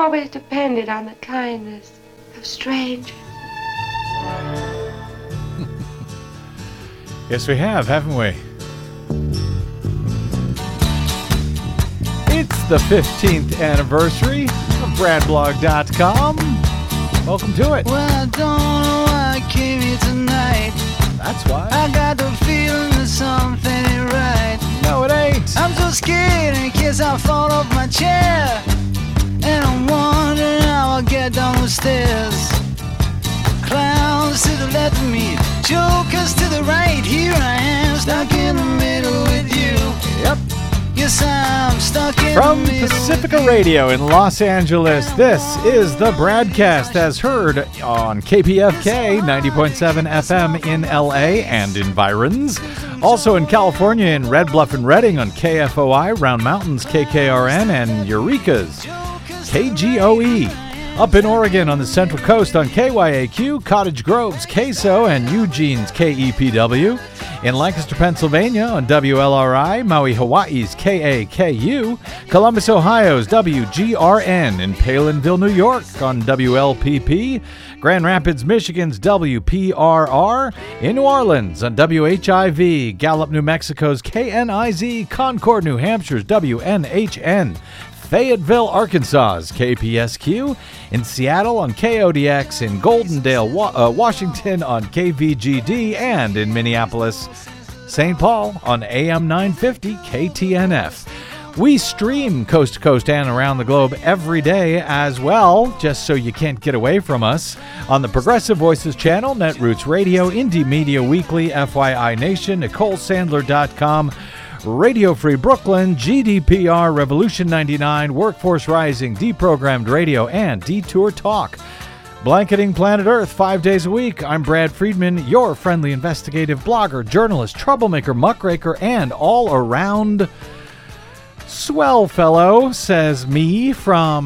always depended on the kindness of strangers. Yes, we have, haven't we? It's the 15th anniversary of BradBlog.com. Welcome to it. Well, I don't know why I came here tonight. That's why. I got the feeling that something ain't right. No, it ain't. I'm so scared in case I fall off my chair. And I'm wondering how I'll get down the stairs. Clowns to the left of me, jokers to the right. Here I am, stuck in the middle with you. Yep. Yes, I'm stuck in From the middle Pacifica with Radio in Los Angeles, this is the Bradcast as heard on KPFK 90.7 FM in LA and environs. Also in California in Red Bluff and Redding on KFOI, Round Mountains KKRN, and Eureka's KGOE. Up in Oregon on the Central Coast on KYAQ, Cottage Grove's KSO, and Eugene's KEPW. In Lancaster, Pennsylvania on WLRI, Maui, Hawaii's KAKU, Columbus, Ohio's WGRN, in Palinville, New York on WLPP, Grand Rapids, Michigan's WPRR, in New Orleans on WHIV, Gallup, New Mexico's KNIZ, Concord, New Hampshire's WNHN, Fayetteville, Arkansas's KPSQ, in Seattle on KODX, in Goldendale, Washington on KVGD, and in Minneapolis, St. Paul on AM 950 KTNF. We stream coast to coast and around the globe every day as well, just so you can't get away from us, on the Progressive Voices channel, Netroots Radio, Indie Media Weekly, FYI Nation, NicoleSandler.com, Radio Free Brooklyn, GDPR, Revolution 99, Workforce Rising, Deprogrammed Radio, and Detour Talk. Blanketing planet Earth 5 days a week. I'm Brad Friedman, your friendly investigative blogger, journalist, troublemaker, muckraker, and all-around swell fellow, says me from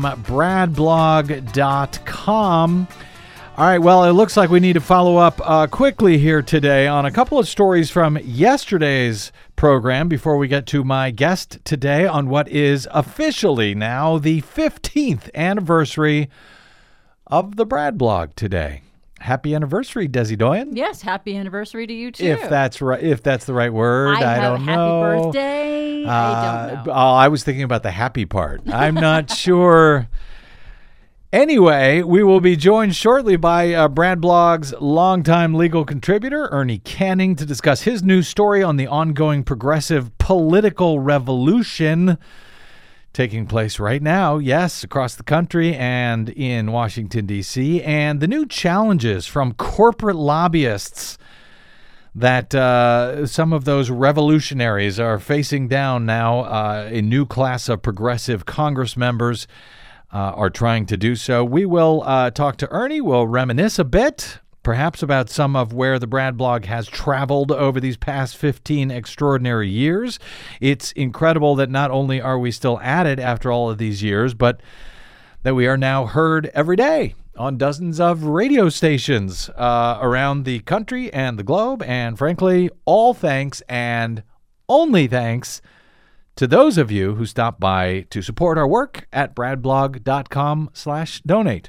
bradblog.com. All right, well, it looks like we need to follow up quickly here today on a couple of stories from yesterday's program before we get to my guest today on what is officially now the 15th anniversary of the Brad Blog today. Happy anniversary, Desi Doyen. Yes, happy anniversary to you too. If that's right, if that's the right word, I don't know. Happy birthday. I don't know. I was thinking about the happy part. I'm not sure. Anyway, we will be joined shortly by Brad Blog's longtime legal contributor, Ernie Canning, to discuss his new story on the ongoing progressive political revolution taking place right now, yes, across the country and in Washington, D.C., and the new challenges from corporate lobbyists that some of those revolutionaries are facing down now. A new class of progressive Congress members are trying to do so. We will talk to Ernie. We'll reminisce a bit, perhaps about some of where the Brad Blog has traveled over these past 15 extraordinary years. It's incredible that not only are we still at it after all of these years, but that we are now heard every day on dozens of radio stations around the country and the globe. And frankly, all thanks and only thanks to those of you who stop by to support our work at bradblog.com/donate.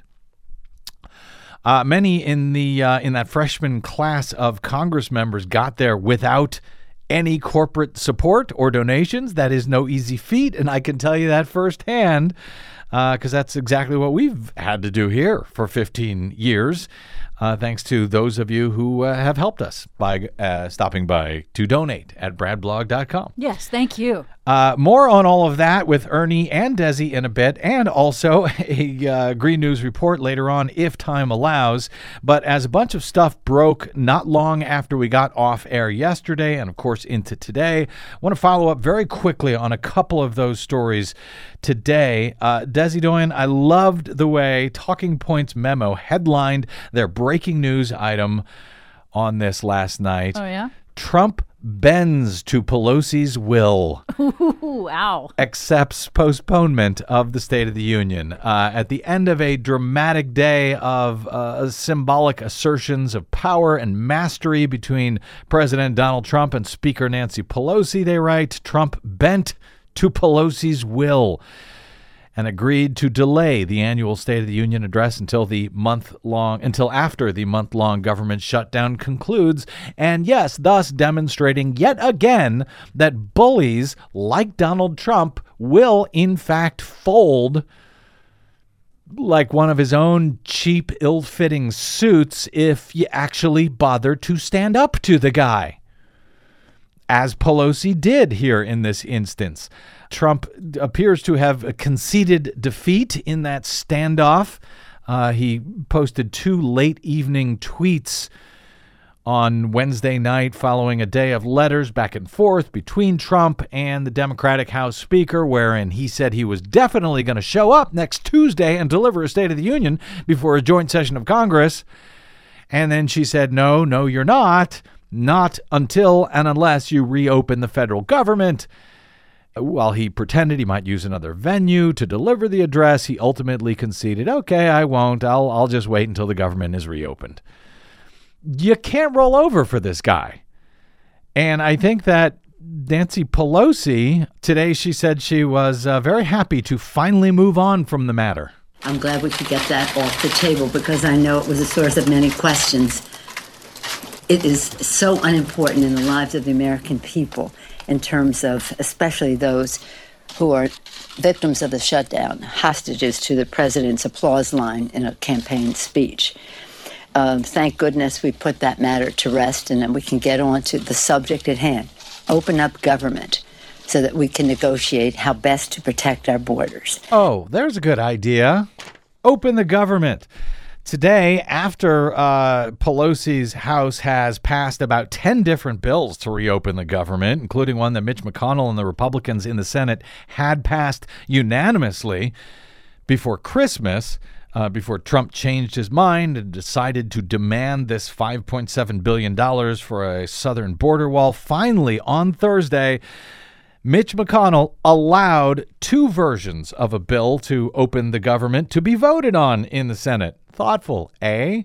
Many in that freshman class of Congress members got there without any corporate support or donations. That is no easy feat, and I can tell you that firsthand because that's exactly what we've had to do here for 15 years. Thanks to those of you who have helped us by stopping by to donate at bradblog.com. Yes, thank you. More on all of that with Ernie and Desi in a bit, and also a Green News report later on if time allows. But as a bunch of stuff broke not long after we got off air yesterday, and of course into today, I want to follow up very quickly on a couple of those stories today. Desi Doyen, I loved the way Talking Points Memo headlined their breaking news item on this last night. Oh, yeah? Trump bends to Pelosi's will. Ooh, ow. Accepts postponement of the State of the Union. At the end of a dramatic day of symbolic assertions of power and mastery between President Donald Trump and Speaker Nancy Pelosi, they write, Trump bent to Pelosi's will. and agreed to delay the annual State of the Union address until after the month-long government shutdown concludes, and yes, thus demonstrating yet again that bullies like Donald Trump will in fact fold like one of his own cheap, ill-fitting suits if you actually bother to stand up to the guy, as Pelosi did here in this instance. Trump appears to have conceded defeat in that standoff. He posted 2 late evening tweets on Wednesday night following a day of letters back and forth between Trump and the Democratic House Speaker, wherein he said he was definitely going to show up next Tuesday and deliver a State of the Union before a joint session of Congress. And then she said, no, you're not. Not until and unless you reopen the federal government. While he pretended he might use another venue to deliver the address, he ultimately conceded, okay, I won't. I'll just wait until the government is reopened. You can't roll over for this guy. And I think that Nancy Pelosi, today she said she was very happy to finally move on from the matter. I'm glad we could get that off the table because I know it was a source of many questions. It is so unimportant in the lives of the American people in terms of especially those who are victims of the shutdown, hostages to the president's applause line in a campaign speech. Thank goodness we put that matter to rest, and then we can get on to the subject at hand. Open up government so that we can negotiate how best to protect our borders. Oh, there's a good idea. Open the government. Today, after Pelosi's House has passed about 10 different bills to reopen the government, including one that Mitch McConnell and the Republicans in the Senate had passed unanimously before Christmas, before Trump changed his mind and decided to demand this $5.7 billion for a southern border wall. Finally, on Thursday, Mitch McConnell allowed 2 versions of a bill to open the government to be voted on in the Senate. Thoughtful, eh?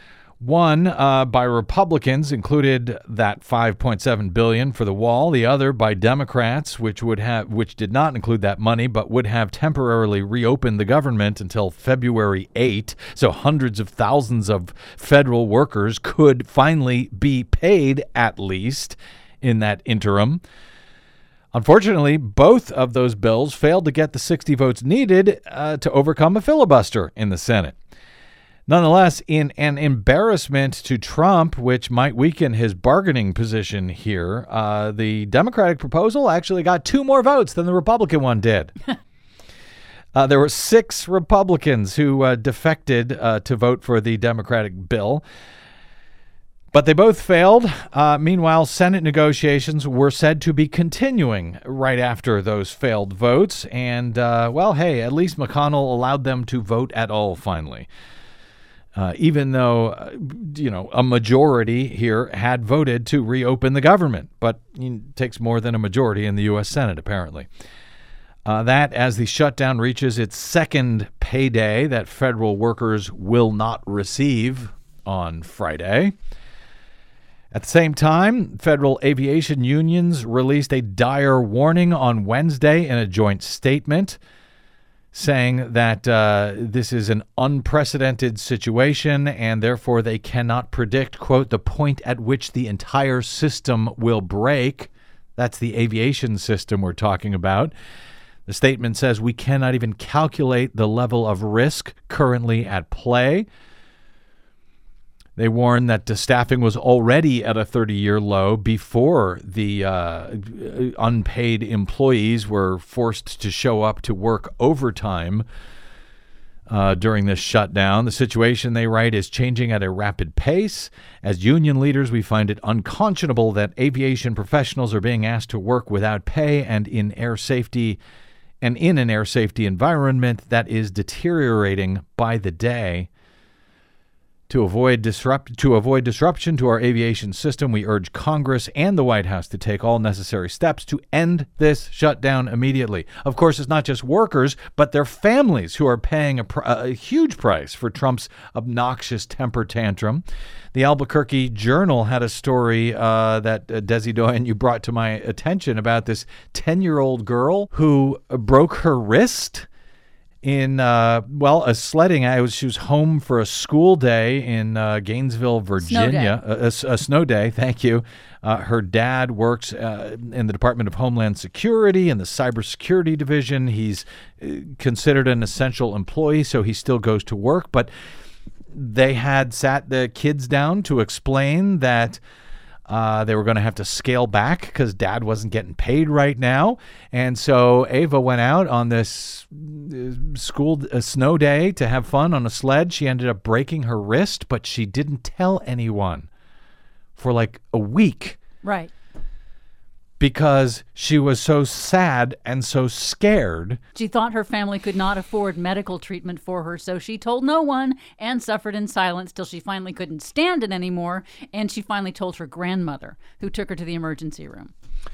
One by Republicans included that $5.7 billion for the wall. The other by Democrats, which did not include that money, but would have temporarily reopened the government until February 8. So hundreds of thousands of federal workers could finally be paid, at least in that interim. Unfortunately, both of those bills failed to get the 60 votes needed to overcome a filibuster in the Senate. Nonetheless, in an embarrassment to Trump, which might weaken his bargaining position here, the Democratic proposal actually got 2 more votes than the Republican one did. There were 6 Republicans who defected to vote for the Democratic bill, but they both failed. Meanwhile, Senate negotiations were said to be continuing right after those failed votes. And, well, hey, at least McConnell allowed them to vote at all finally. Even though, a majority here had voted to reopen the government. But it takes more than a majority in the U.S. Senate, apparently. That as the shutdown reaches its second payday that federal workers will not receive on Friday. At the same time, federal aviation unions released a dire warning on Wednesday in a joint statement, saying that this is an unprecedented situation and therefore they cannot predict, quote, the point at which the entire system will break. That's the aviation system we're talking about. The statement says we cannot even calculate the level of risk currently at play. They warn that the staffing was already at a 30-year low before the unpaid employees were forced to show up to work overtime during this shutdown. The situation, they write, is changing at a rapid pace. As union leaders, we find it unconscionable that aviation professionals are being asked to work without pay and in an air safety environment that is deteriorating by the day. To avoid disruption to our aviation system, we urge Congress and the White House to take all necessary steps to end this shutdown immediately. Of course, it's not just workers, but their families who are paying a huge price for Trump's obnoxious temper tantrum. The Albuquerque Journal had a story that Desi Doyen, you brought to my attention about this 10-year-old girl who broke her wrist in a sledding. She was home for a school day in Gainesville, Virginia. A snow day. Thank you. Her dad works in the Department of Homeland Security in the cybersecurity division. He's considered an essential employee, so he still goes to work. But they had sat the kids down to explain that they were going to have to scale back because dad wasn't getting paid right now. And so Ava went out on this snow day to have fun on a sled. She ended up breaking her wrist, but she didn't tell anyone for like a week. Right. Because she was so sad and so scared. She thought her family could not afford medical treatment for her, so she told no one and suffered in silence till she finally couldn't stand it anymore, and she finally told her grandmother, who took her to the emergency room.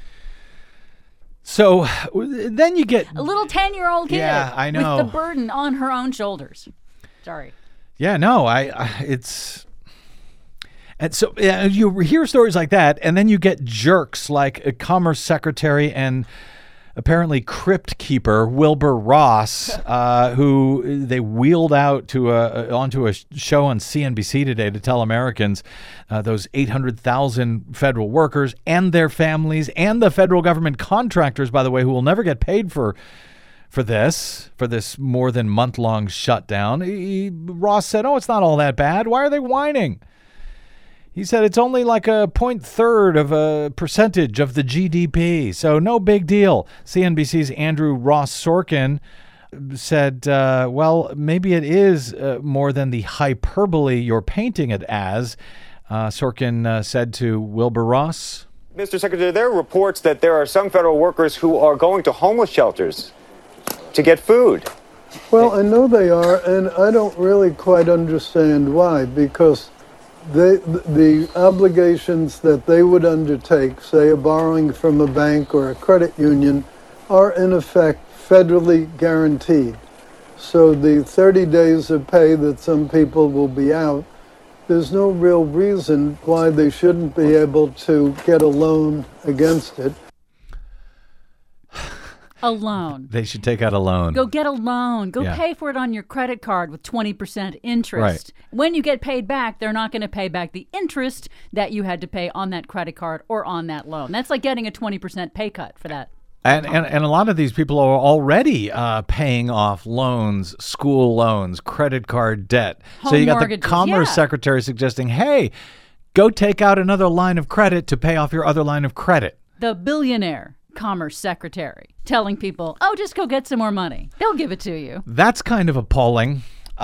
So then you get... a little 10-year-old kid. Yeah, I know. With the burden on her own shoulders. Sorry. Yeah, no, it's... And so you hear stories like that, and then you get jerks like a Commerce Secretary and apparently crypt keeper Wilbur Ross, who they wheeled out onto a show on CNBC today to tell Americans, those 800,000 federal workers and their families and the federal government contractors, by the way, who will never get paid for this more than month-long shutdown. Ross said, "Oh, it's not all that bad. Why are they whining?" He said it's only like a 0.3% of a percentage of the GDP, so no big deal. CNBC's Andrew Ross Sorkin said, well, maybe it is more than the hyperbole you're painting it as. Sorkin said to Wilbur Ross. Mr. Secretary, there are reports that there are some federal workers who are going to homeless shelters to get food. Well, I know they are, and I don't really quite understand why, because the obligations that they would undertake, say a borrowing from a bank or a credit union, are in effect federally guaranteed. So the 30 days of pay that some people will be out, there's no real reason why they shouldn't be able to get a loan against it. A loan. They should take out a loan. Go get a loan. Go pay for it on your credit card with 20% interest. Right. When you get paid back, they're not going to pay back the interest that you had to pay on that credit card or on that loan. That's like getting a 20% pay cut for that. And a lot of these people are already paying off loans, school loans, credit card debt. Home so you got mortgages, the Commerce Secretary suggesting, hey, go take out another line of credit to pay off your other line of credit. The billionaire Commerce Secretary telling people, oh, just go get some more money. They'll give it to you. That's kind of appalling.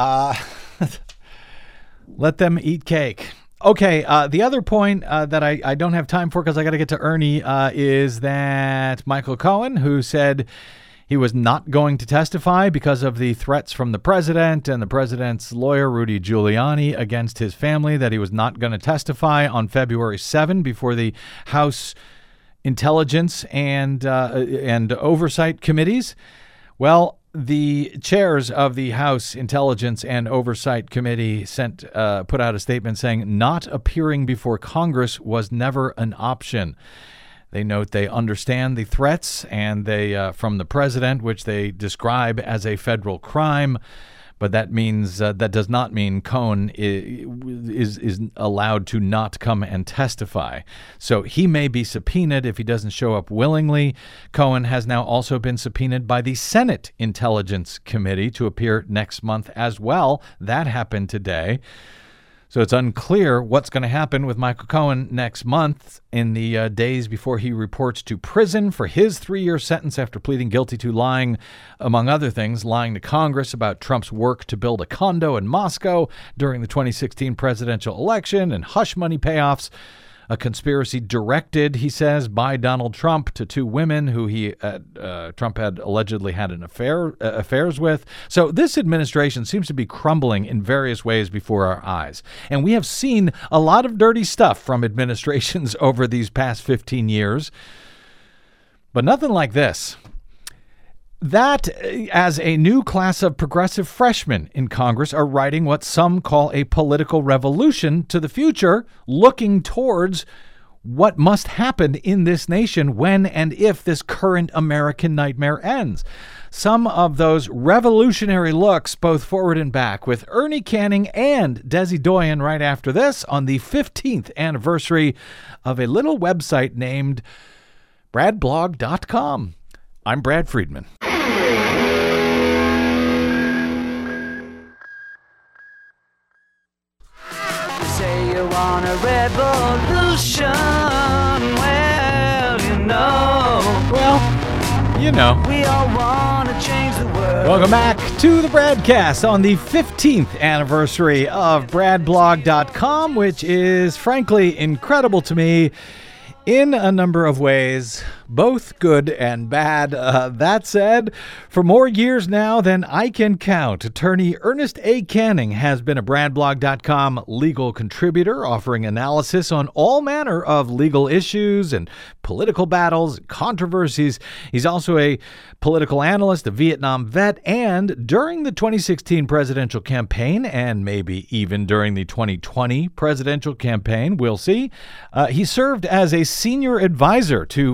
Let them eat cake. Okay, the other point that I don't have time for because I got to get to Ernie is that Michael Cohen, who said he was not going to testify because of the threats from the president and the president's lawyer, Rudy Giuliani, against his family, that he was not going to testify on February 7 before the House Intelligence and Oversight Committees. Well, the chairs of the House Intelligence and Oversight Committee put out a statement saying not appearing before Congress was never an option. They note they understand the threats and they from the president, which they describe as a federal crime. But that means that does not mean Cohen is allowed to not come and testify. So he may be subpoenaed if he doesn't show up willingly. Cohen has now also been subpoenaed by the Senate Intelligence Committee to appear next month as well. That happened today. So it's unclear what's going to happen with Michael Cohen next month in the days before he reports to prison for his 3-year sentence after pleading guilty to lying, among other things, lying to Congress about Trump's work to build a condo in Moscow during the 2016 presidential election and hush money payoffs. A conspiracy directed, he says, by Donald Trump to 2 women who Trump had allegedly had affairs with. So this administration seems to be crumbling in various ways before our eyes. And we have seen a lot of dirty stuff from administrations over these past 15 years, but nothing like this. That, as a new class of progressive freshmen in Congress are writing what some call a political revolution to the future, looking towards what must happen in this nation when and if this current American nightmare ends. Some of those revolutionary looks, both forward and back, with Ernie Canning and Desi Doyen right after this on the 15th anniversary of a little website named bradblog.com. I'm Brad Friedman. Say you want a revolution, well, you know. we all want to change the world. Welcome back to the Bradcast on the 15th anniversary of bradblog.com, which is frankly incredible to me in a number of ways, both good and bad. That said, for more years now than I can count, attorney Ernest A. Canning has been a bradblog.com legal contributor, offering analysis on all manner of legal issues and political battles, controversies. He's also a political analyst, a Vietnam vet, and during the 2016 presidential campaign, and maybe even during the 2020 presidential campaign, we'll see, he served as a senior advisor to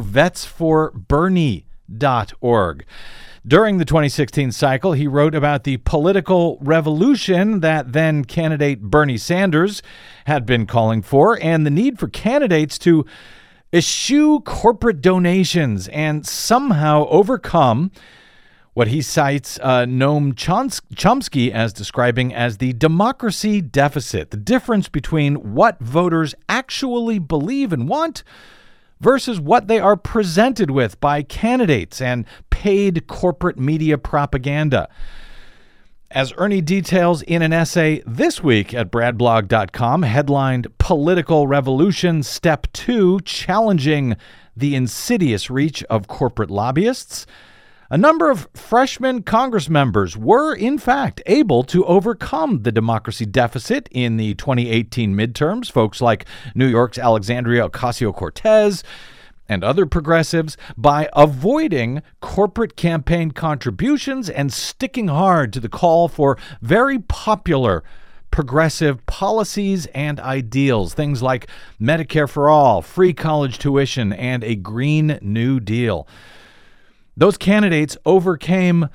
vetsforbernie.org. During the 2016 cycle, he wrote about the political revolution that then candidate Bernie Sanders had been calling for and the need for candidates to eschew corporate donations and somehow overcome what he cites Noam Chomsky as describing as the democracy deficit, the difference between what voters actually believe and want versus what they are presented with by candidates and paid corporate media propaganda. As Ernie details in an essay this week at bradblog.com, headlined Political Revolution Step 2, Challenging the Insidious Reach of Corporate Lobbyists, a number of freshman Congress members were, in fact, able to overcome the democracy deficit in the 2018 midterms. Folks like New York's Alexandria Ocasio-Cortez and other progressives, by avoiding corporate campaign contributions and sticking hard to the call for very popular progressive policies and ideals, things like Medicare for all, free college tuition, and a Green New Deal. Those candidates overcame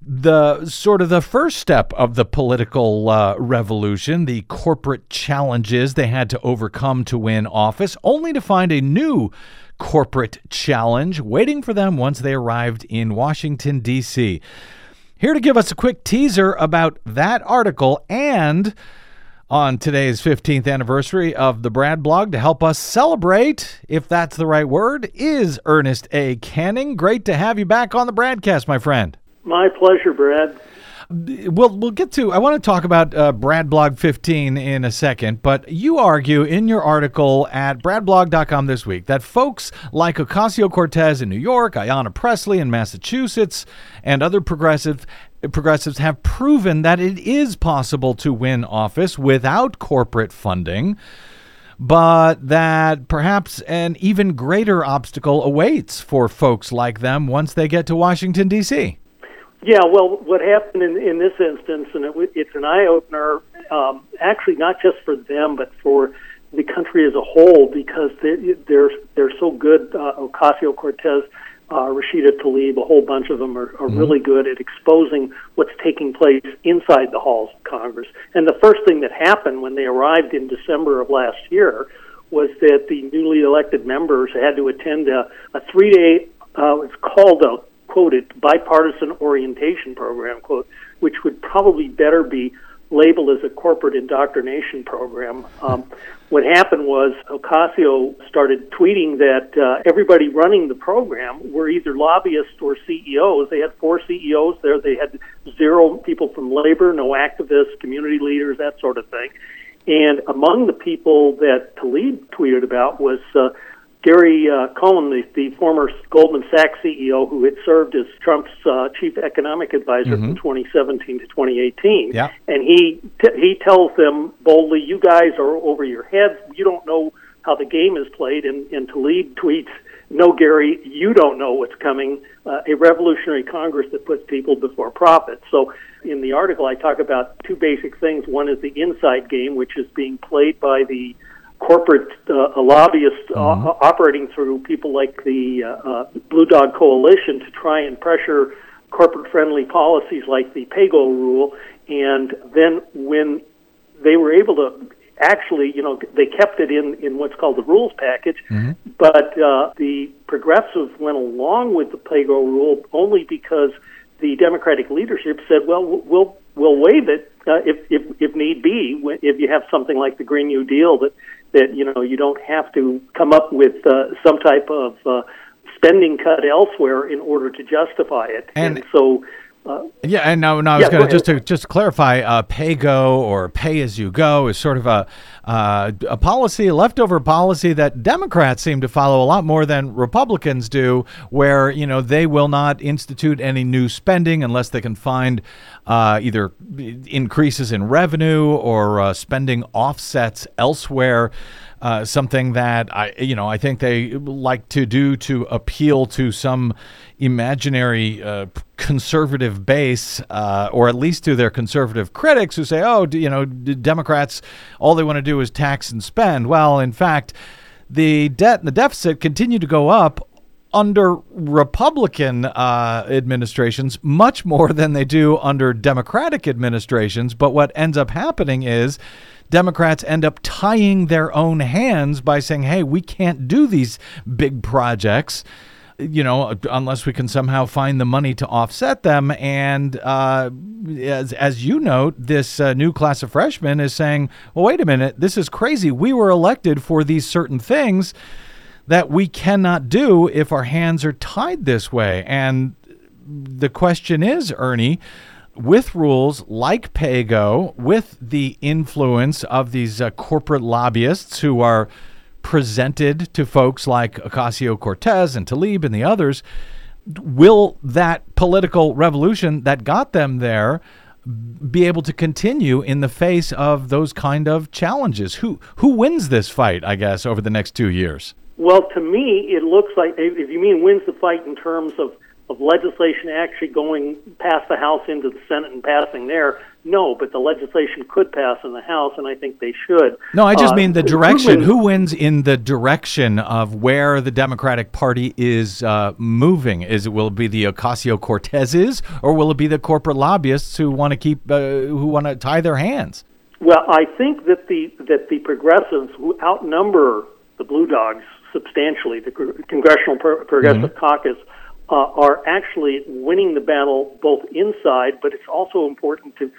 the first step of the political revolution, the corporate challenges they had to overcome to win office, only to find a new corporate challenge waiting for them once they arrived in Washington, D.C. Here to give us a quick teaser about that article and on today's 15th anniversary of the Brad Blog to help us celebrate, if that's the right word, is Ernest A. Canning. Great to have you back on the Bradcast, my friend. My pleasure, Brad. We'll get to, I want to talk about Bradblog 15 in a second, but you argue in your article at bradblog.com this week that folks like Ocasio-Cortez in New York, Ayanna Pressley in Massachusetts, and other progressives have proven that it is possible to win office without corporate funding, but that perhaps an even greater obstacle awaits for folks like them once they get to Washington, D.C. Yeah, well, what happened in this instance, and it's an eye-opener, actually not just for them, but for the country as a whole, because they're so good. Ocasio-Cortez, Rashida Tlaib, a whole bunch of them are really good at exposing what's taking place inside the halls of Congress. And the first thing that happened when they arrived in December of last year was that the newly elected members had to attend a 3-day, it's called a, quoted, bipartisan orientation program, quote, which would probably better be labeled as a corporate indoctrination program. What happened was Ocasio started tweeting that everybody running the program were either lobbyists or CEOs. They had 4 CEOs there. They had 0 people from labor, no activists, community leaders, that sort of thing. And among the people that Tlaib tweeted about was Gary Cohn, the former Goldman Sachs CEO who had served as Trump's chief economic advisor from 2017 to 2018. Yeah. And he tells them boldly, you guys are over your heads. You don't know how the game is played. And Tlaib tweets, no, Gary, you don't know what's coming. A revolutionary Congress that puts people before profit. So in the article, I talk about 2 basic things. One is the inside game, which is being played by the corporate lobbyists operating through people like the Blue Dog Coalition to try and pressure corporate-friendly policies like the PAYGO rule. And then when they were able to actually, they kept it in what's called the rules package, but the progressives went along with the PAYGO rule only because the Democratic leadership said, well, we'll waive it if need be, if you have something like the Green New Deal that you don't have to come up with some type of spending cut elsewhere in order to justify it. And so and I was going to just clarify, PAYGO or pay as you go is sort of a policy, a leftover policy that Democrats seem to follow a lot more than Republicans do, where they will not institute any new spending unless they can find either increases in revenue or spending offsets elsewhere. Something that I think they like to do to appeal to some imaginary conservative base, or at least to their conservative critics who say, Democrats, all they want to do is tax and spend. Well, in fact, the debt and the deficit continue to go up under Republican administrations much more than they do under Democratic administrations. But what ends up happening is Democrats end up tying their own hands by saying, hey, we can't do these big projects, unless we can somehow find the money to offset them. And as you note, this new class of freshmen is saying, well, wait a minute, this is crazy. We were elected for these certain things that we cannot do if our hands are tied this way. And the question is, Ernie, with rules like PAYGO, with the influence of these corporate lobbyists who are presented to folks like Ocasio-Cortez and Tlaib and the others, will that political revolution that got them there be able to continue in the face of those kind of challenges? Who wins this fight, I guess, over the next 2 years? Well, to me, it looks like, if you mean wins the fight in terms of legislation actually going past the House into the Senate and passing there, no, but the legislation could pass in the House, and I think they should. No, I just mean the direction. Who wins in the direction of where the Democratic Party is moving? Will it be the Ocasio-Cortezes, or will it be the corporate lobbyists who want to tie their hands? Well, I think that the progressives, who outnumber the Blue Dogs substantially, the Congressional Progressive Caucus, are actually winning the battle both inside, but it's also important to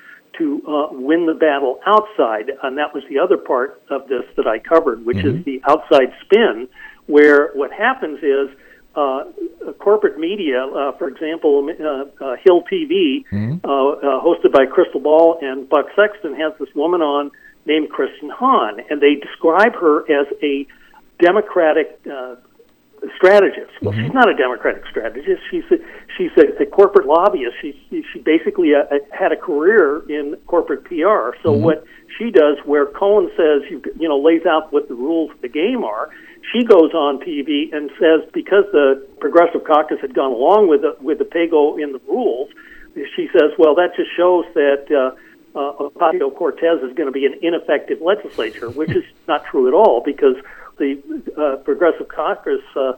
win the battle outside. And that was the other part of this that I covered, which is the outside spin, where what happens is corporate media, for example, Hill TV, hosted by Crystal Ball and Buck Sexton, has this woman on named Kristen Hahn, and they describe her as a Democratic strategist. Well, she's not a Democratic strategist. She's a corporate lobbyist. She basically had a career in corporate PR. So what she does, where Cohen says lays out what the rules of the game are, she goes on TV and says, because the Progressive Caucus had gone along with the PAYGO in the rules, she says, well, that just shows that Ocasio-Cortez is going to be an ineffective legislature, which is not true at all, because the Progressive Caucus,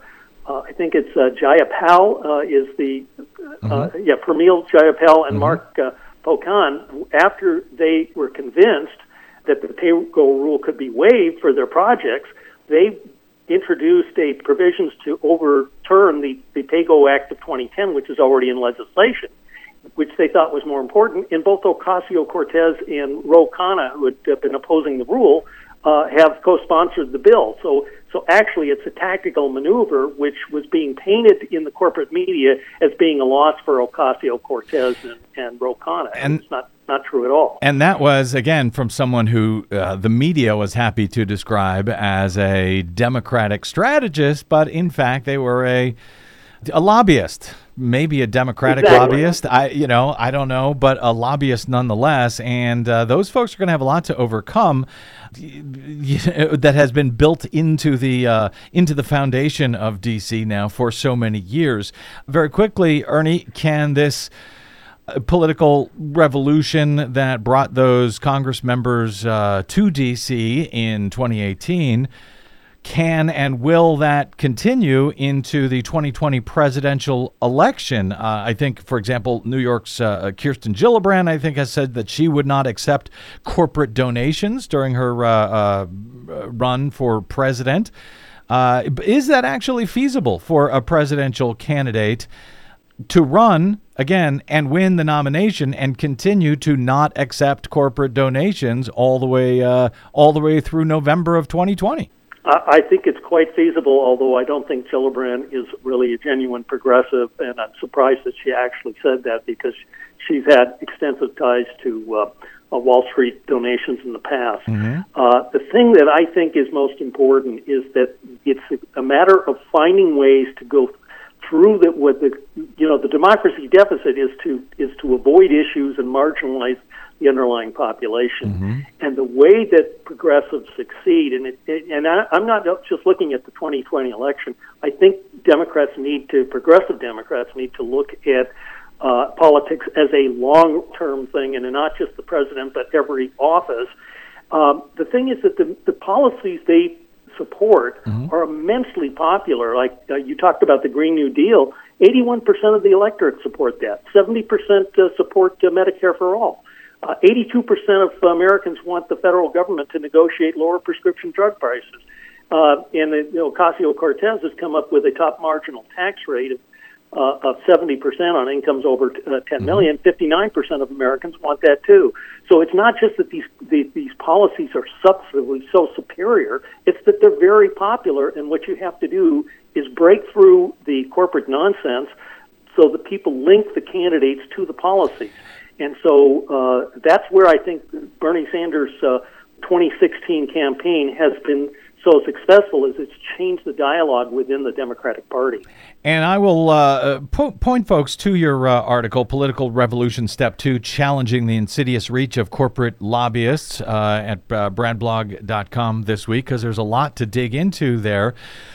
I think it's Jayapal is the, Pramil Jayapal and Mark Pocan, after they were convinced that the PAYGO rule could be waived for their projects, they introduced provisions to overturn the PAYGO Act of 2010, which is already in legislation, which they thought was more important. And both Ocasio-Cortez and Ro Khanna, who had been opposing the rule, have co-sponsored the bill. So actually it's a tactical maneuver which was being painted in the corporate media as being a loss for Ocasio-Cortez and Ro Khanna. And it's not true at all. And that was, again, from someone who the media was happy to describe as a Democratic strategist, but in fact they were a lobbyist. Maybe a Democratic lobbyist, I don't know, but a lobbyist nonetheless. And those folks are going to have a lot to overcome that has been built into the foundation of D.C. now for so many years. Very quickly, Ernie, can this political revolution that brought those Congress members to D.C. in 2018. Can and will that continue into the 2020 presidential election? I think, for example, New York's Kirsten Gillibrand, I think, has said that she would not accept corporate donations during her run for president. Is that actually feasible for a presidential candidate to run again and win the nomination and continue to not accept corporate donations all the way through November of 2020? I think it's quite feasible, although I don't think Gillibrand is really a genuine progressive, and I'm surprised that she actually said that because she's had extensive ties to Wall Street donations in the past. Mm-hmm. The thing that I think is most important is that it's a matter of finding ways to go through the democracy deficit is to avoid issues and marginalize the underlying population. Mm-hmm. And the way that progressives succeed, and I'm not just looking at the 2020 election, I think progressive Democrats need to look at politics as a long-term thing, and not just the president, but every office. The thing is that the policies they support mm-hmm. are immensely popular. Like you talked about the Green New Deal, 81% of the electorate support that. 70% support Medicare for all. 82% of Americans want the federal government to negotiate lower prescription drug prices. And Ocasio-Cortez has come up with a top marginal tax rate of 70% on incomes over 10 million. 59% of Americans want that too. So it's not just that these policies are substantively so superior, it's that they're very popular, and what you have to do is break through the corporate nonsense so that people link the candidates to the policies. And so that's where I think Bernie Sanders' 2016 campaign has been so successful, is it's changed the dialogue within the Democratic Party. And I will point folks to your article, Political Revolution Step 2, Challenging the Insidious Reach of Corporate Lobbyists at bradblog.com this week, because there's a lot to dig into there.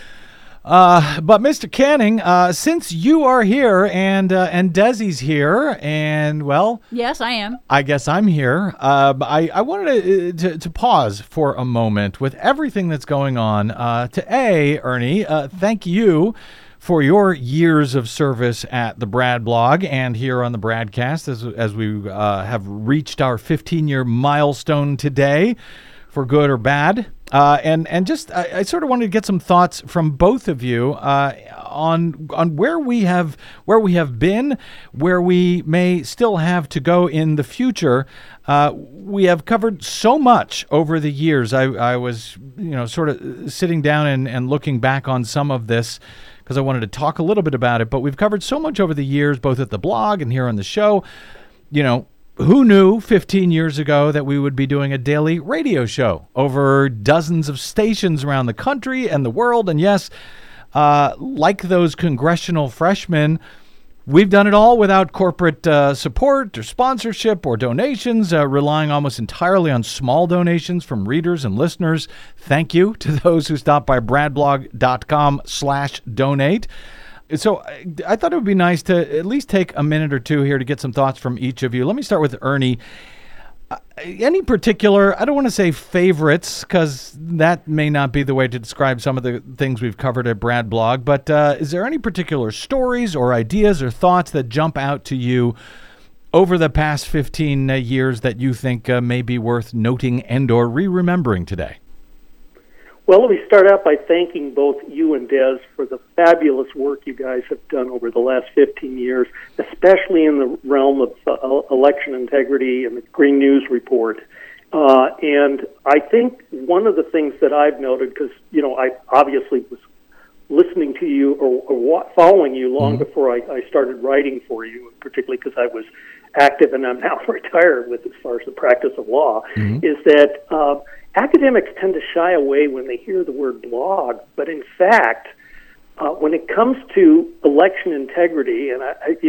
But Mr. Canning, since you are here and Desi's here, and well, yes, I am. I guess I'm here. I wanted to pause for a moment with everything that's going on. Ernie, thank you for your years of service at the Brad blog and here on the Bradcast as we have reached our 15-year milestone today, for good or bad. And just I sort of wanted to get some thoughts from both of you on where we have been, where we may still have to go in the future. We have covered so much over the years. I was sort of sitting down and looking back on some of this because I wanted to talk a little bit about it. But we've covered so much over the years, both at the blog and here on the show. Who knew 15 years ago that we would be doing a daily radio show over dozens of stations around the country and the world? And yes, like those congressional freshmen, we've done it all without corporate support or sponsorship or donations, relying almost entirely on small donations from readers and listeners. Thank you to those who stopped by bradblog.com/donate. So I thought it would be nice to at least take a minute or two here to get some thoughts from each of you. Let me start with Ernie. Any particular, I don't want to say favorites, because that may not be the way to describe some of the things we've covered at Brad Blog, but is there any particular stories or ideas or thoughts that jump out to you over the past 15 years that you think may be worth noting and or re-remembering today? Well, let me start out by thanking both you and Des for the fabulous work you guys have done over the last 15 years, especially in the realm of election integrity and the Green News Report. And I think one of the things that I've noted, because, I obviously was listening to you or following you long mm-hmm. before I started writing for you, particularly because I was active and I'm now retired with as far as the practice of law, mm-hmm. is that academics tend to shy away when they hear the word blog, but in fact, when it comes to election integrity, and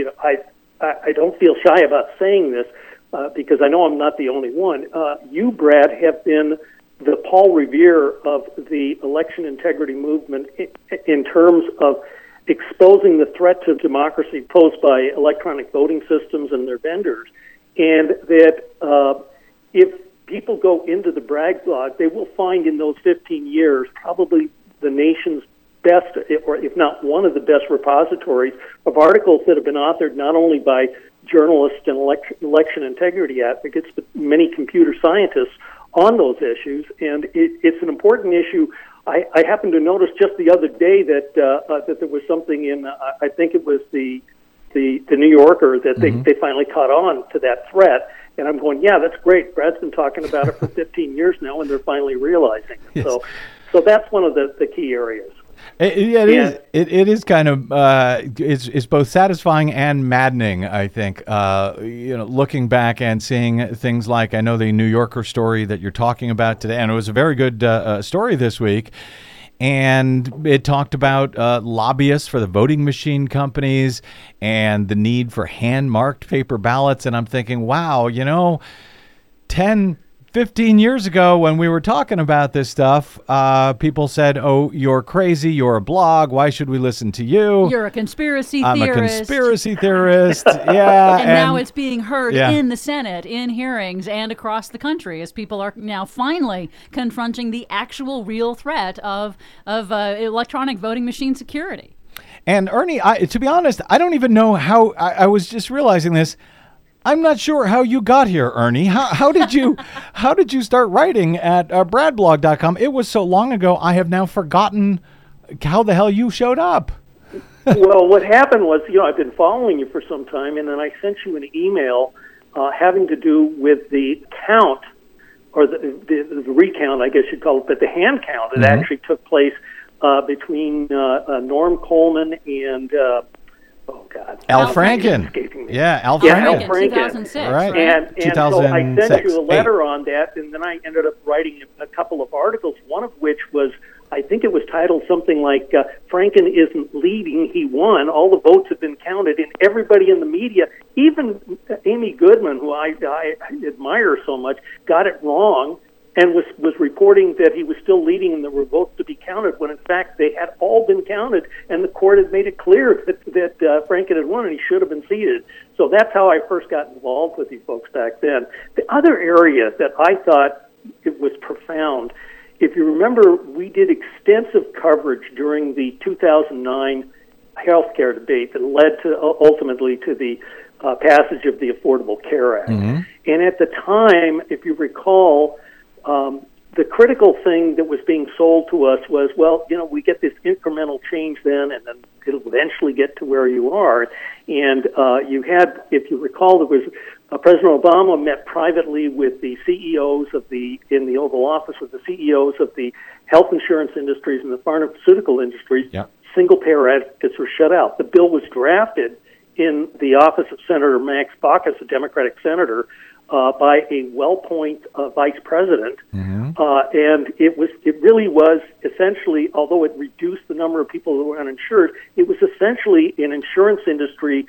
I don't feel shy about saying this because I know I'm not the only one. You, Brad, have been the Paul Revere of the election integrity movement in terms of exposing the threat to democracy posed by electronic voting systems and their vendors, and that if people go into the Bragg blog, they will find in those 15 years probably the nation's best, or if not one of the best repositories of articles that have been authored not only by journalists and election integrity advocates, but many computer scientists on those issues. And it's an important issue. I happened to notice just the other day that that there was something in, I think it was the New Yorker, that they finally caught on to that threat. And I'm going, yeah, that's great. Brad's been talking about it for 15 years now, and they're finally realizing it. Yes. So that's one of the key areas. It is kind of it's both satisfying and maddening, I think. Looking back and seeing things like, I know the New Yorker story that you're talking about today, and it was a very good story this week. And it talked about lobbyists for the voting machine companies and the need for hand-marked paper ballots. And I'm thinking, wow, 10, 15 years ago when we were talking about this stuff, people said, oh, you're crazy, you're a blog, why should we listen to you? You're a conspiracy I'm theorist. I'm a conspiracy theorist, yeah. And now it's being heard in the Senate, in hearings, and across the country as people are now finally confronting the actual real threat of electronic voting machine security. And Ernie, to be honest, I don't even know how, I was just realizing this, I'm not sure how you got here, Ernie. How did you start writing at bradblog.com? It was so long ago, I have now forgotten how the hell you showed up. Well, what happened was, I've been following you for some time, and then I sent you an email having to do with the count, or the recount, I guess you'd call it, but the hand count that actually took place between Norm Coleman and... oh, God. Al Franken. Yeah, Al Franken. Yeah, Al Franken. 2006. Right. And so I sent you a letter on that, and then I ended up writing a couple of articles, one of which was, I think it was titled something like, Franken isn't leading, he won, all the votes have been counted, and everybody in the media, even Amy Goodman, who I admire so much, got it wrong, and was reporting that he was still leading and there were votes to be counted, when in fact they had all been counted, and the court had made it clear that Franken had won and he should have been seated. So that's how I first got involved with you folks back then. The other area that I thought it was profound, if you remember, we did extensive coverage during the 2009 healthcare debate that led to ultimately to the passage of the Affordable Care Act. And at the time, if you recall, the critical thing that was being sold to us was, well, we get this incremental change then, and then it'll eventually get to where you are. And you had, if you recall, there was President Obama met privately with the CEOs in the Oval Office, with the CEOs of the health insurance industries and the pharmaceutical industries. Yep. Single-payer advocates were shut out. The bill was drafted in the office of Senator Max Baucus, a Democratic senator, by a WellPoint vice president, and it really was essentially, although it reduced the number of people who were uninsured, it was essentially an insurance industry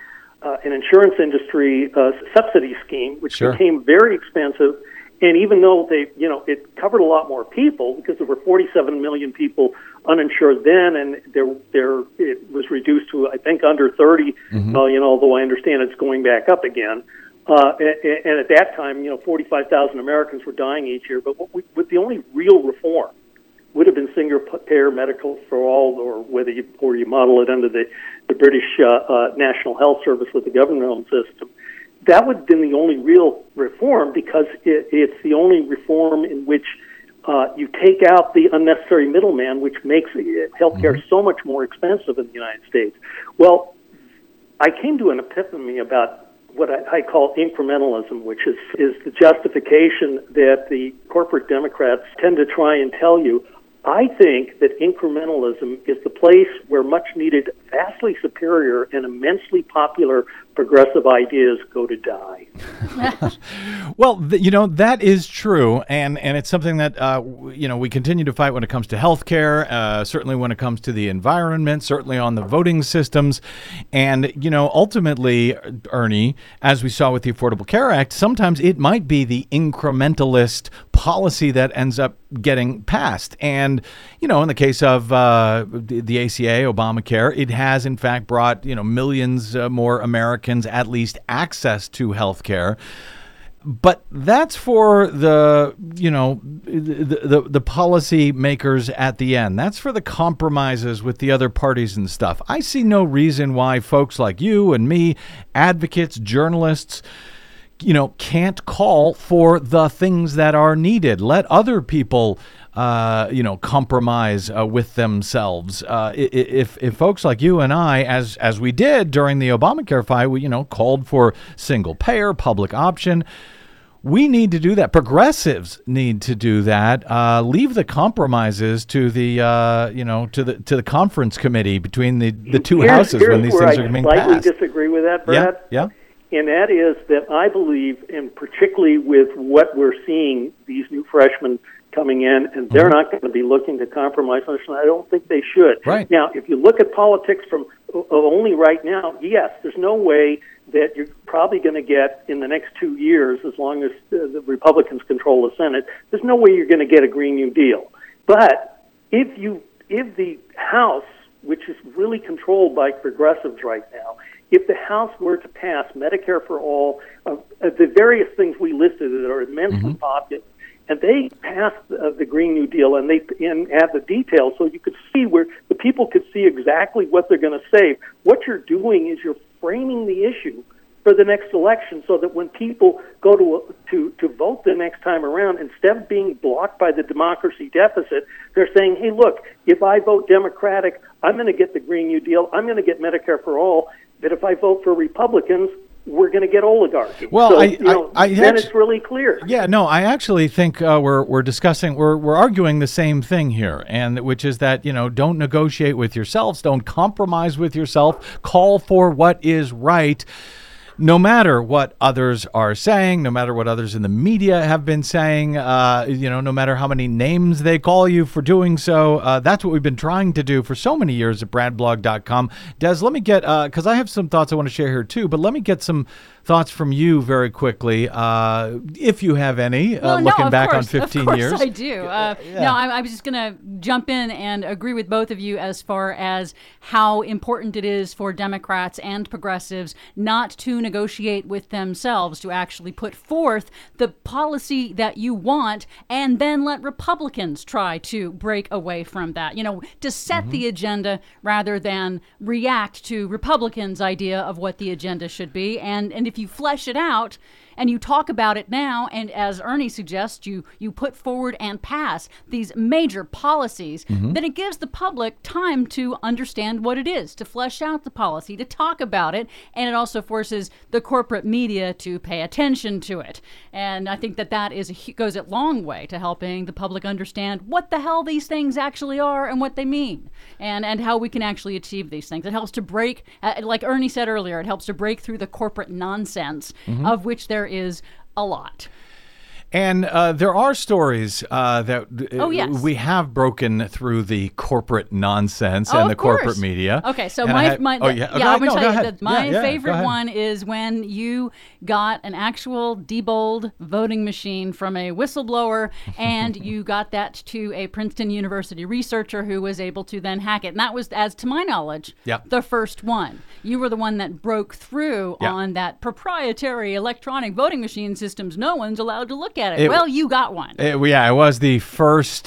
subsidy scheme, which became very expensive. And even though it covered a lot more people, because there were 47 million people uninsured then, and it was reduced to, I think, under 30 million, although I understand it's going back up again. And at that time, 45,000 Americans were dying each year. But the only real reform would have been single-payer medical for all, or whether you model it under the British National Health Service with the government-owned system. That would have been the only real reform, because it's the only reform in which you take out the unnecessary middleman, which makes healthcare so much more expensive in the United States. Well, I came to an epiphany about what I call incrementalism, which is the justification that the corporate Democrats tend to try and tell you. I think that incrementalism is the place where much-needed, vastly superior, and immensely popular progressive ideas go to die. Well, that is true, and it's something that, we continue to fight when it comes to healthcare, certainly when it comes to the environment, certainly on the voting systems. And, ultimately, Ernie, as we saw with the Affordable Care Act, sometimes it might be the incrementalist policy that ends up getting passed. And, in the case of the ACA, Obamacare, has in fact brought, millions more Americans at least access to health care. But that's for the policy makers at the end. That's for the compromises with the other parties and stuff. I see no reason why folks like you and me, advocates, journalists, can't call for the things that are needed. Let other people, compromise with themselves. If folks like you and I, as we did during the Obamacare fight, we, called for single payer, public option. We need to do that. Progressives need to do that. Leave the compromises to the, to the conference committee between the two houses when these things are being passed. I slightly disagree with that, Brad. Yeah. And that is that I believe, and particularly with what we're seeing, these new freshmen coming in, and they're not going to be looking to compromise on this, and I don't think they should. Right. Now, if you look at politics from only right now, yes, there's no way that you're probably going to get in the next 2 years, as long as the Republicans control the Senate, there's no way you're going to get a Green New Deal. But if the House, which is really controlled by progressives right now, if the House were to pass Medicare for all, the various things we listed that are immensely popular, and they passed the Green New Deal and add the details so you could see where the people could see exactly what they're going to save. What you're doing is you're framing the issue for the next election so that when people go to vote the next time around, instead of being blocked by the democracy deficit, they're saying, hey, look, if I vote Democratic, I'm going to get the Green New Deal, I'm going to get Medicare for all, but if I vote for Republicans, we're going to get oligarchy. Well, so, then it's really clear. Yeah, no, I actually think we're arguing the same thing here, and which is that, don't negotiate with yourselves, don't compromise with yourself, call for what is right. No matter what others are saying, no matter what others in the media have been saying, no matter how many names they call you for doing so, that's what we've been trying to do for so many years at bradblog.com. Des, let me get, because I have some thoughts I want to share here too, but let me get some thoughts from you very quickly, if you have any, looking back on 15 years. Of course I do. No, I was just going to jump in and agree with both of you as far as how important it is for Democrats and progressives not to negotiate with themselves, to actually put forth the policy that you want and then let Republicans try to break away from that, to set the agenda rather than react to Republicans' idea of what the agenda should be. And if you flesh it out and you talk about it now, and as Ernie suggests, you put forward and pass these major policies, then it gives the public time to understand what it is, to flesh out the policy, to talk about it, and it also forces the corporate media to pay attention to it. And I think that goes a long way to helping the public understand what the hell these things actually are and what they mean, and how we can actually achieve these things. It helps to break, like Ernie said earlier, it helps to break through the corporate nonsense, of which there is a lot. And there are stories that we have broken through the corporate nonsense and the corporate media. Okay, so I'm going to tell you that my favorite one is when you got an actual Diebold voting machine from a whistleblower, and you got that to a Princeton University researcher who was able to then hack it. And that was, as to my knowledge, the first one. You were the one that broke through on that proprietary electronic voting machine systems no one's allowed to look at. Well, you got one. It was the first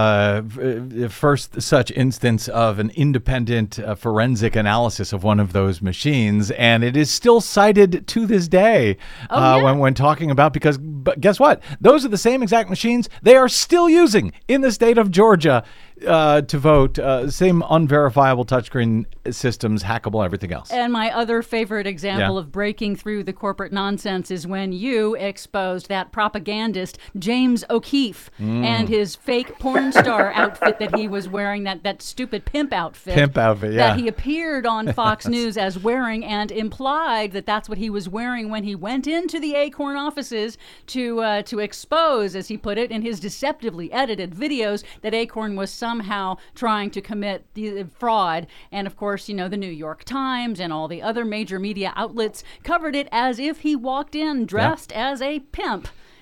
such instance of an independent forensic analysis of one of those machines, and it is still cited to this day when talking about, but guess what? Those are the same exact machines they are still using in the state of Georgia to vote. Same unverifiable touchscreen systems, hackable, everything else. And my other favorite example of breaking through the corporate nonsense is when you exposed that propagandist James O'Keefe and his fake porn star outfit that he was wearing, that stupid pimp outfit. That he appeared on Fox News as wearing, and implied that that's what he was wearing when he went into the Acorn offices to expose, as he put it, in his deceptively edited videos, that Acorn was somehow trying to commit the fraud. And of course, the New York Times and all the other major media outlets covered it as if he walked in dressed as a pimp.